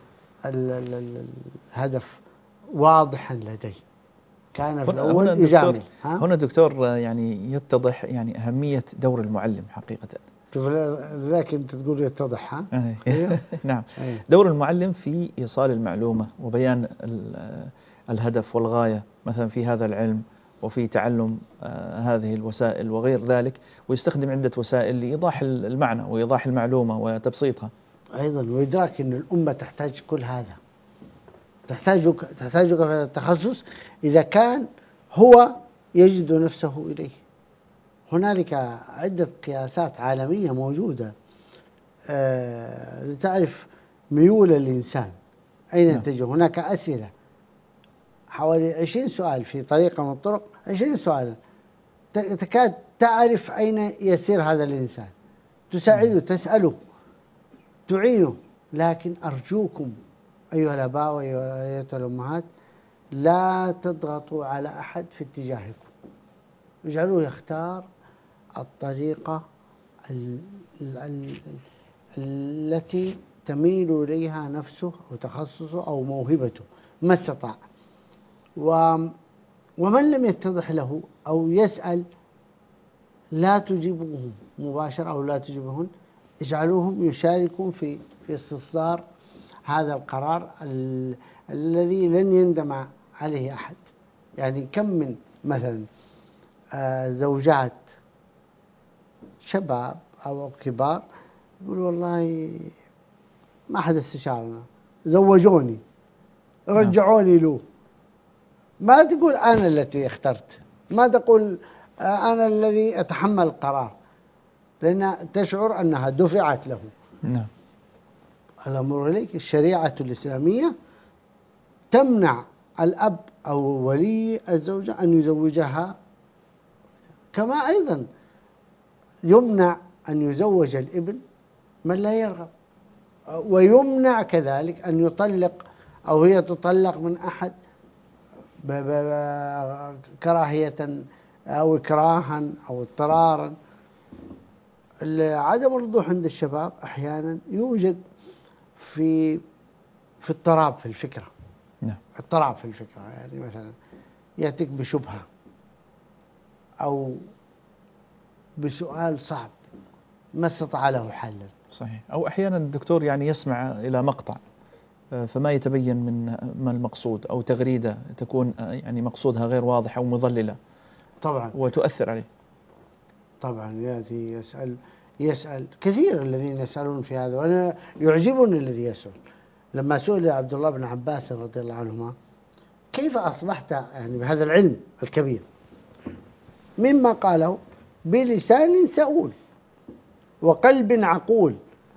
الهدف واضحا لديه، كان في الأول يجامل. هنا دكتور يعني يتضح يعني أهمية دور المعلم حقيقة. ذاك أنت تقول يتضح ها؟ نعم. دور المعلم في إيصال المعلومة وبيان الهدف والغاية مثلا في هذا العلم وفي تعلم آه هذه الوسائل وغير ذلك، ويستخدم عدة وسائل لإيضاح المعنى وإيضاح المعلومة وتبسيطها أيضا، وإدراك أن الأمة تحتاج كل هذا، تحتاجك تحتاجك في التخصص إذا كان هو يجد نفسه إليه. هنالك عدة قياسات عالمية موجودة آه لتعرف ميول الإنسان أين يتجه. هناك أسئلة حوالي عشرين سؤال في طريقة من الطرق، عشرين سؤالا تكاد تعرف أين يسير هذا الإنسان، تساعده، تسأله، تعينه. لكن أرجوكم أيها الآباء وأيها الأمهات لا تضغطوا على أحد في اتجاهكم، اجعلوه يختار الطريقة ال ال ال التي تميل إليها نفسه أو تخصصه أو موهبته ما استطاع. ومن لم يتضح له أو يسأل لا تجيبوهم مباشرة أو لا تجيبوهن، اجعلوهم يشاركون في في استصدار هذا القرار ال الذي لن يندم عليه أحد. يعني كم من مثلا آه زوجات شباب أو كبار يقول والله ما حد استشارنا، زوجوني، رجعوني له. ما تقول أنا التي اخترت، ما تقول أنا الذي أتحمل القرار، لأن تشعر أنها دفعت له. نعم. الأمر إليك. الشريعة الإسلامية تمنع الأب أو ولي الزوجة أن يزوجها، كما أيضا يمنع أن يزوج الابن من لا يرغب، ويمنع كذلك أن يطلق أو هي تطلق من أحد كراهية أو إكراها أو اضطرارا. عدم الوضوح عند الشباب أحيانا يوجد في في اضطراب في الفكرة. نعم. اضطراب في الفكرة، يعني مثلا يأتيك بشبهة أو بسؤال صعب ما استطاع له حلا. صحيح. أو أحيانا الدكتور يعني يسمع إلى مقطع فما يتبين من ما المقصود، أو تغريدة تكون يعني مقصودها غير واضح أو مضللة طبعا وتؤثر عليه. طبعا يأتي يسأل يسأل كثير الذين يسألون في هذا، وأنا يعجبني الذي يسأل. لما سئل عبد الله بن عباس رضي الله عنهما كيف أصبحت يعني بهذا العلم الكبير، مما قاله بلسان سؤول وقلب عقول.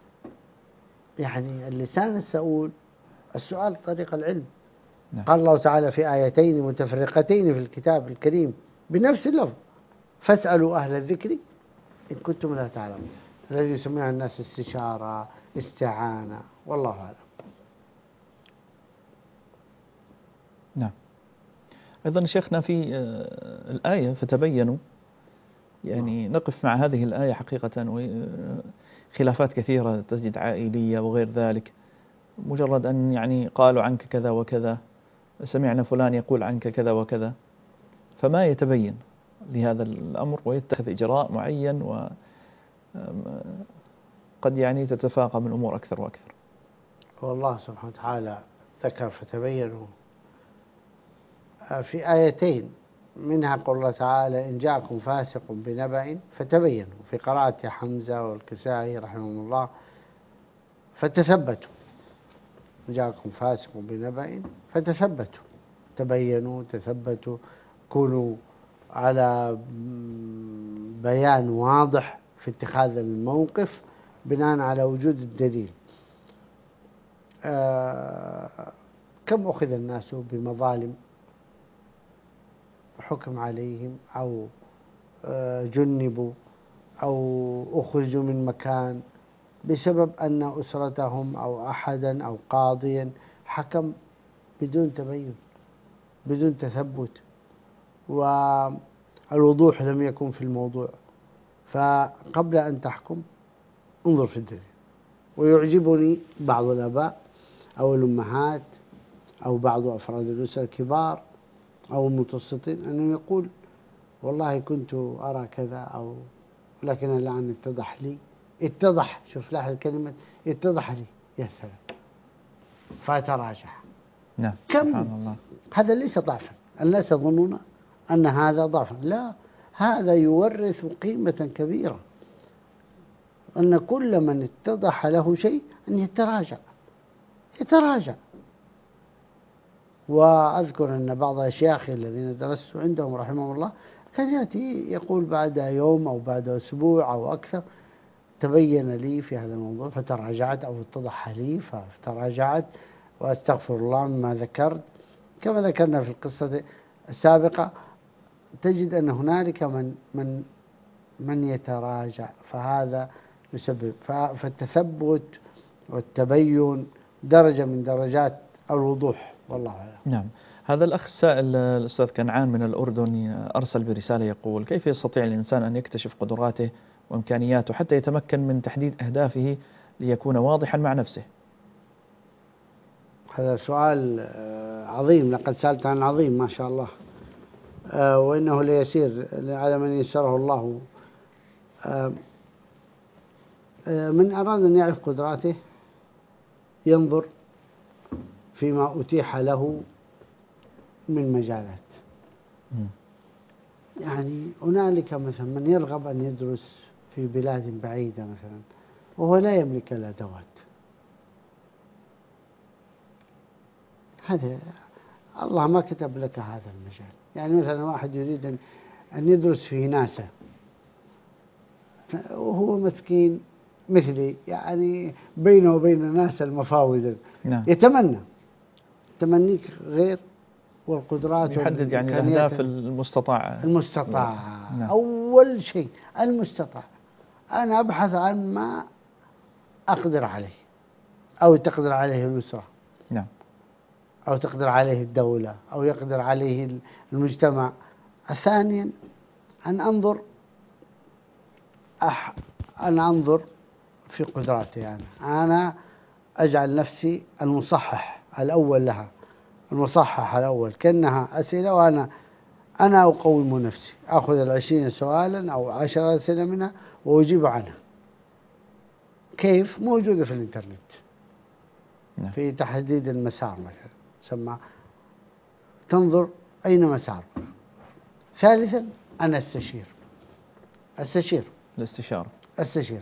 يعني اللسان السؤول السؤال طريق العلم. نعم. قال الله تعالى في آيتين متفرقتين في الكتاب الكريم بنفس اللفظ فاسألوا أهل الذكر إن كنتم لا تعلمون، الذي يسميها الناس استشارة استعانة، والله أعلم. نعم. أيضا شيخنا في الآية فتبينوا، يعني نقف مع هذه الآية حقيقة، خلافات كثيرة تجد عائلية وغير ذلك، مجرد أن يعني قالوا عنك كذا وكذا، سمعنا فلان يقول عنك كذا وكذا، فما يتبين لهذا الأمر ويتخذ إجراء معين، وقد يعني تتفاقم الأمور أكثر وأكثر. والله سبحانه وتعالى ذكر فتبينوا في آيتين، منها قول الله تعالى إن جاءكم فاسق بنبأ فتبينوا، في قراءة حمزة والكسائي رحمهم الله فتثبتوا، إن جاءكم فاسق بنبأ فتثبتوا، تبينوا تثبتوا، كونوا على بيان واضح في اتخاذ الموقف بناء على وجود الدليل. آه كم أخذ الناس بمظالم حكم عليهم أو آه جنبوا أو أخرجوا من مكان بسبب أن أسرتهم أو أحدا أو قاضيا حكم بدون تبين بدون تثبت، والوضوح لم يكن في الموضوع. فقبل أن تحكم انظر في الدليل. ويعجبني بعض الآباء أو الأمهات أو بعض أفراد الأسر الكبار أو المتوسطين أنه يقول والله كنت أرى كذا، أو لكن الآن اتضح لي، اتضح، شوف لاحظ كلمة اتضح لي، يا سلام، فتراجع. نعم. كم سبحان الله. هذا ليس ضعفا، الناس يظنون أن هذا ضعفا، لا، هذا يورث قيمة كبيرة، أن كل من اتضح له شيء أن يتراجع يتراجع. وأذكر أن بعض أشياخي الذين درست عندهم رحمهم الله كان يأتي يقول بعد يوم أو بعد أسبوع أو أكثر تبين لي في هذا الموضوع فتراجعت، أو اتضح لي فتراجعت، وأستغفر الله مما ذكرت. كما ذكرنا في القصة السابقة تجد أن هنالك من من من يتراجع، فهذا يسبب. فالتثبت والتبين درجة من درجات الوضوح، والله أعلم. نعم. هذا الأخ السائل الأستاذ كنعان من الأردن أرسل برسالة يقول كيف يستطيع الإنسان أن يكتشف قدراته وإمكانياته حتى يتمكن من تحديد أهدافه ليكون واضحا مع نفسه؟ هذا سؤال عظيم، لقد سألت عن عظيم ما شاء الله، وإنه ليسير على من يسره الله. من أراد أن يعرف قدراته ينظر فيما أتيح له من مجالات. يعني هنالك مثلا من يرغب أن يدرس في بلاد بعيدة مثلا وهو لا يملك الأدوات، هذا الله ما كتب لك هذا المجال. يعني مثلا واحد يريد أن يدرس في ناسا وهو مسكين مثلي، يعني بينه وبين ناسا المفاوض، نعم. يتمنى تمنيك غير، والقدرات يحدد يعني الأهداف المستطاعة المستطاع. نعم. أول شيء المستطاع، أنا أبحث عن ما أقدر عليه أو تقدر عليه الأسرة، نعم، أو تقدر عليه الدولة، أو يقدر عليه المجتمع. ثانيا أن أنظر أح أن أنظر في قدراتي أنا أنا أجعل نفسي المصحح الأول لها، المصحح الأول، كأنها أسئلة وأنا أنا أقوم نفسي، أخذ العشرين سؤالا أو عشر أسئلة منها وأجيب عنها. كيف؟ موجودة في الإنترنت نعم. في تحديد المسار مثلا سمى تنظر أين مسار. ثالثا أنا استشير استشير الاستشارة. استشير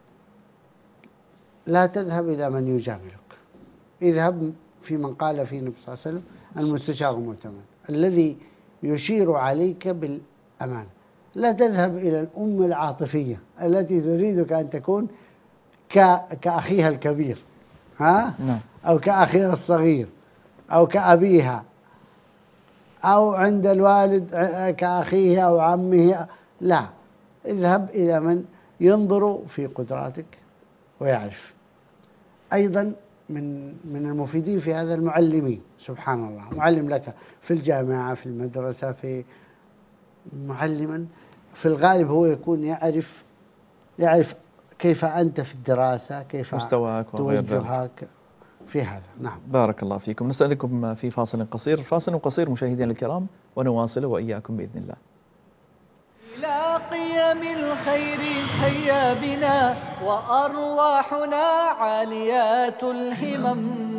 لا تذهب إلى من يجاملك، اذهب في من قال فيه النبي صلى الله عليه وسلم المستشار المؤتمن الذي يشير عليك بالأمان. لا تذهب إلى الأم العاطفية التي تريدك أن تكون كأخيها الكبير، ها؟ نعم. أو كأخيها الصغير أو كأبيها أو عند الوالد كأخيه أو عمه. لا، اذهب إلى من ينظر في قدراتك ويعرف. أيضا من من المفيدين في هذا المعلمين، سبحان الله، معلم لك في الجامعة في المدرسة، في معلما في الغالب هو يكون يعرف يعرف كيف أنت في الدراسة، كيف مستواك وغير ذلك توجهك في هذا. نعم. بارك الله فيكم. نستأذنكم في فاصل قصير، فاصل قصير مشاهدينا الكرام، ونواصل وإياكم بإذن الله. إلى قيم الخير هيا بنا وأرواحنا عاليات الهمم.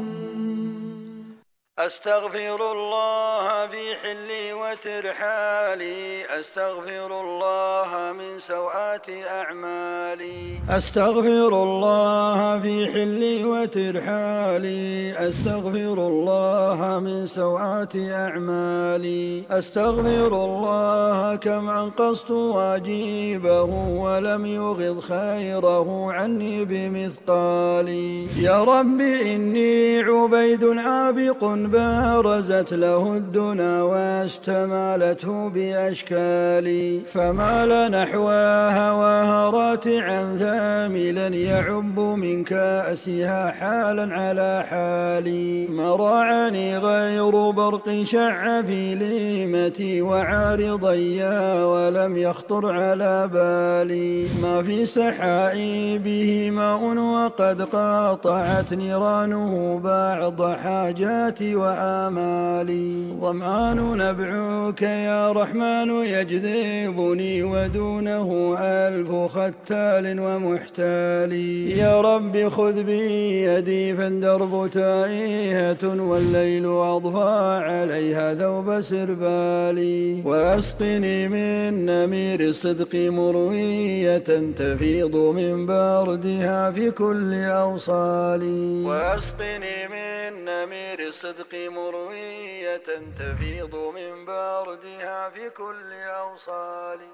أستغفر الله في حلي وترحالي، أستغفر الله من سوءات أعمالي. أستغفر الله في حلي وترحالي، أستغفر الله من سوءات أعمالي. أستغفر الله كم أنقصت واجبه ولم يغض خيره عني بمثقالي. يا رب إني عبيد عابق بارزت له الدنا واستمالته بأشكالي، فمال نحواها وهرات عن ذاملا يعب من كأسها حالا على حالي. ما راعني غير برق شع في ليمتي وعارضيا ولم يخطر على بالي. ما في سحائبه ماء وقد قاطعت نيرانه بعض حاجاتي وآمالي. ظمآن نبعك يا رحمن يجذبني ودونه ألف ختال ومحتال. يا رب خذ بيدي فالدرب تائهة والليل أضفى عليها ذوب سربالي. وأسقني من نمير الصدق مروية تفيض من بردها في كل أوصالي. وأسقني من نمير الصدق مروية تفيض من بردها في كل أوصالي.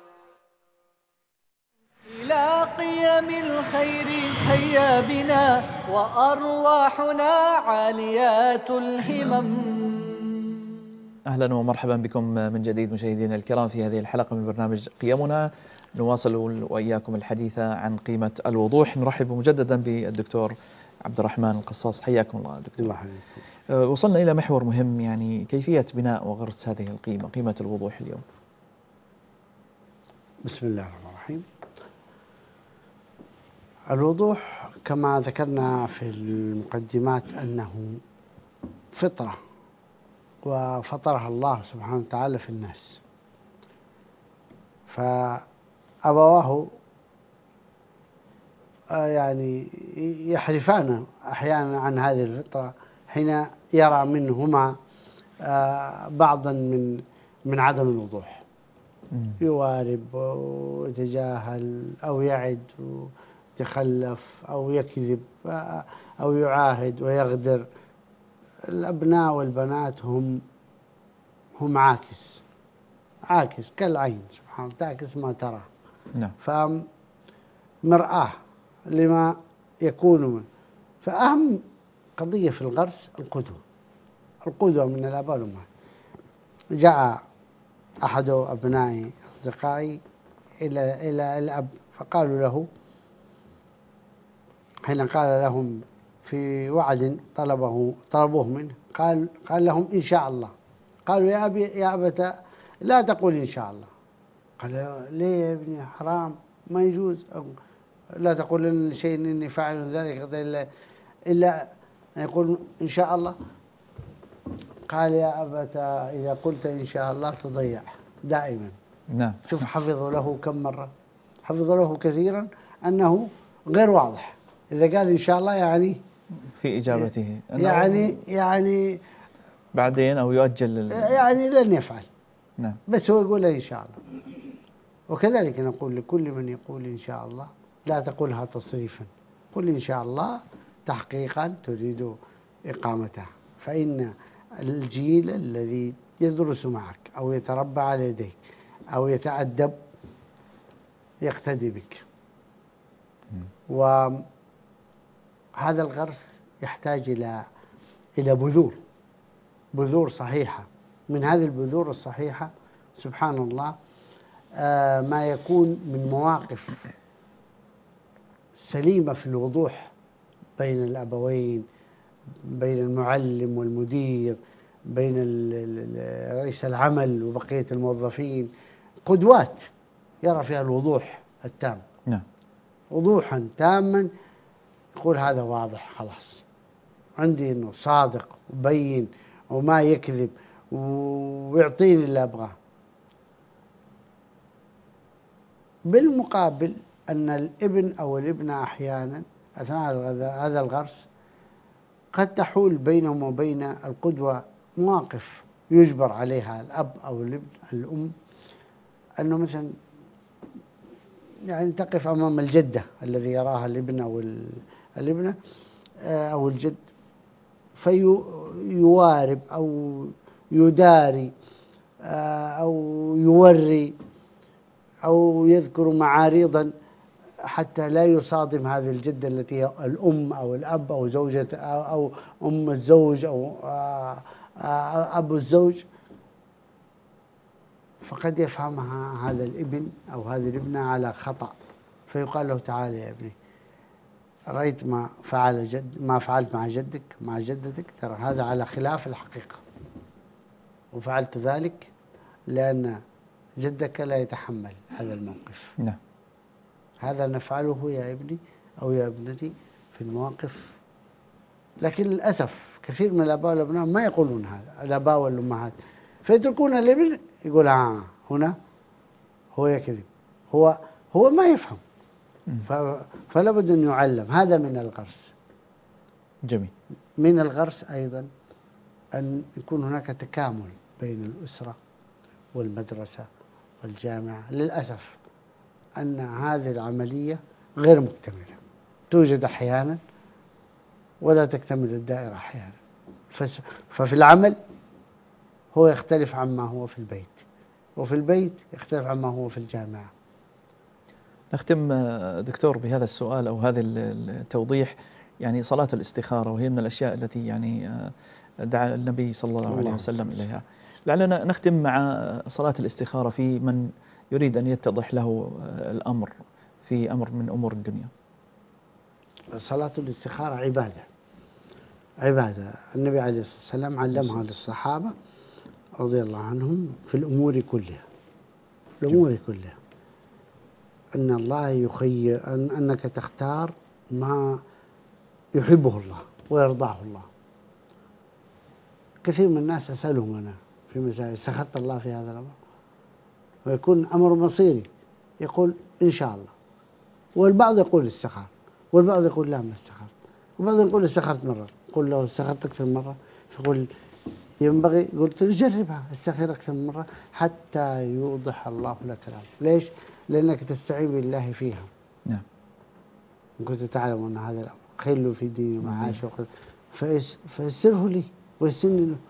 إلى قيم الخير هيا بنا وأرواحنا عاليات الهمم. أهلا ومرحبا بكم من جديد مشاهدينا الكرام في هذه الحلقة من برنامج قيمنا. نواصل وإياكم الحديث عن قيمة الوضوح. نرحب مجددا بالدكتور عبد الرحمن القصاص، حياكم الله دكتور. الله يحييكم. وصلنا إلى محور مهم، يعني كيفية بناء وغرس هذه القيمة، قيمة الوضوح اليوم. بسم الله الرحمن الرحيم. الوضوح كما ذكرنا في المقدمات أنه فطرة وفطرها الله سبحانه وتعالى في الناس، فأبواه يعني يحرفان أحيانا عن هذه الفطرة حين يرى منهما بعضا من من عدم الوضوح، يوارب ويتجاهل أو يعد ويتخلف أو يكذب أو يعاهد ويغدر. الأبناء والبنات هم هم عاكس عاكس كالعين سبحان الله، تعكس ما ترى. نعم. فمرآة لما يكون منه. فأهم قضية في الغرس القدوة، القدوة من الآباء والأمهات. جاء أحد أبناء أصدقائي إلى إلى الأب فقالوا له حين قال لهم في وعد طلبه طلبوه منه، قال قال لهم إن شاء الله. قالوا يا أبي يا أبت لا تقول إن شاء الله. قال ليه يا ابني؟ حرام، ما يجوز، لا تقول لشيء إني فاعل ذلك إلا إلا يقول إن شاء الله. قال يا أبت إذا قلت إن شاء الله تضيع دائما. نعم. شوف حفظوا له كم مرة، حفظوا له كثيرا أنه غير واضح. إذا قال إن شاء الله يعني في إجابته يعني يعني بعدين أو يؤجل يعني لن يفعل. نعم. بس هو يقول إن شاء الله. وكذلك نقول لكل من يقول إن شاء الله لا تقولها تصريفا، قل إن شاء الله تحقيقا تريد إقامتها، فإن الجيل الذي يدرس معك أو يتربى على يديك أو يتأدب يقتدي بك. وهذا الغرس يحتاج إلى إلى بذور بذور صحيحة. من هذه البذور الصحيحة سبحان الله آه ما يكون من مواقف سليمة في الوضوح بين الأبوين، بين المعلم والمدير، بين رئيس العمل وبقية الموظفين، قدوات يرى فيها الوضوح التام. نعم. وضوحا تاما يقول هذا واضح خلاص عندي انه صادق وبين وما يكذب ويعطيني اللي ابغاه. بالمقابل ان الابن او الابنه احيانا اثناء هذا الغرس قد تحول بينهم وبين القدوه مواقف يجبر عليها الاب او الابن الام، انه مثلا يعني تقف امام الجده الذي يراها الابن او الابنه او الجد فيوارب او يداري او يوري او يذكر معاريضا حتى لا يصادم هذه الجده التي هي الام او الاب او زوجة او ام الزوج او ابو الزوج، فقد يفهمها هذا الابن أو هذه الابنة على خطأ، فيقال له تعال يا ابني رأيت ما فعل جد ما فعلت مع جدك مع جدتك، ترى هذا على خلاف الحقيقة، وفعلت ذلك لأن جدك لا يتحمل هذا الموقف. نعم. هذا نفعله يا ابني أو يا ابنتي في المواقف. لكن للأسف كثير من الآباء والأبناء ما يقولون هذا، الآباء والأمهات، فيتركون الابن يقول آه هنا هو يكذب، هو هو ما يفهم، فلا بد أن يعلم. هذا من الغرس. جميل. من الغرس أيضا أن يكون هناك تكامل بين الأسرة والمدرسة والجامعة. للأسف أن هذه العملية غير مكتملة، توجد أحيانا ولا تكتمل الدائرة أحيانا. ففي العمل هو يختلف عما هو في البيت، وفي البيت يختلف عما هو في الجامعة. نختم دكتور بهذا السؤال أو هذا التوضيح، يعني صلاة الاستخارة، وهي من الأشياء التي يعني دعا النبي صلى الله عليه وسلم إليها. لعلنا نختم مع صلاة الاستخارة في من يريد أن يتضح له الأمر في أمر من أمور الدنيا. صلاة الاستخارة عبادة عبادة النبي عليه الصلاة والسلام علمها للصحابة رضي الله عنهم في الأمور كلها الأمور كلها أن الله يخير أن أنك تختار ما يحبه الله ويرضاه الله. كثير من الناس أسألهم أنا في مسائل سخط الله في هذا الأمر، ويكون أمر مصيري يقول إن شاء الله، والبعض يقول استخار، والبعض يقول لا ما استخرت، والبعض يقول استخرت مرة، قل له استخرت أكثر من مرة، يقول ينبغي قلت جربها استخير أكثر من مرة حتى يوضح الله لك الأمر. ليش؟ لأنك تستعين بالله فيها. نعم. إن كنت تعلم أن هذا الأمر خير في ديني ومعاش فيسره لي ويسني له،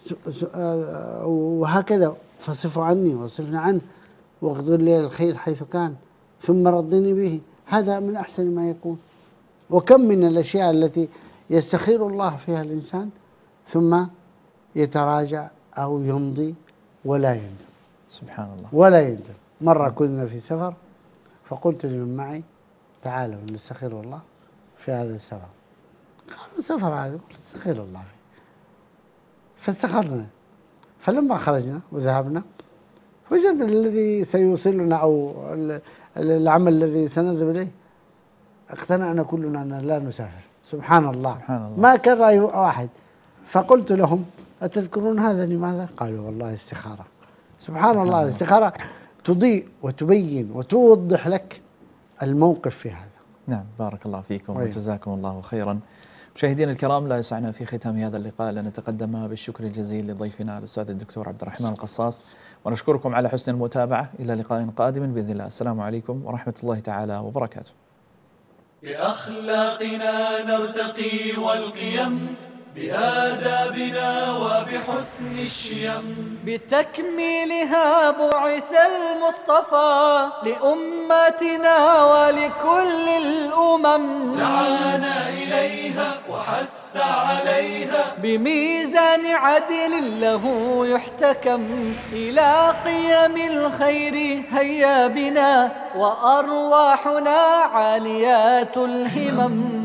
وهكذا فصفه عني وصفنا عنه واقدر لي الخير حيث كان ثم ردني به. هذا من أحسن ما يكون. وكم من الأشياء التي يستخير الله فيها الإنسان ثم يتراجع أو يمضي ولا يندم. سبحان الله. ولا يندم. مرة كنا في سفر فقلت لمن معي تعالوا نستخير الله في هذا السفر. قالوا سفر هذا نستخير الله فيه. فاستخرنا، فلما خرجنا وذهبنا وجدنا الذي سيوصلنا أو العمل الذي سنذهب إليه اقتنعنا كلنا أن لا نسافر. سبحان الله. سبحان الله. ما كان رأي واحد. فقلت لهم أتذكرون هذا لماذا؟ قالوا والله استخارة سبحان الله. الاستخارة تضيء وتبين وتوضح لك الموقف في هذا. نعم، بارك الله فيكم ويه. وجزاكم الله خيرا. مشاهدينا الكرام، لا يسعنا في ختام هذا اللقاء لأن نتقدم بالشكر الجزيل لضيفنا الأستاذ الدكتور عبد الرحمن القصاص، ونشكركم على حسن المتابعة. إلى لقاء قادم بإذن الله. السلام عليكم ورحمة الله تعالى وبركاته. بأخلاقنا نرتقي والقيم، بآدابنا وبحسن الشيم، بتكميلها بعث المصطفى لأمتنا ولكل الأمم، دعانا إليها وحث عليها بميزان عدل له يحتكم، إلى قيم الخير هيا بنا وأرواحنا عاليات الهمم.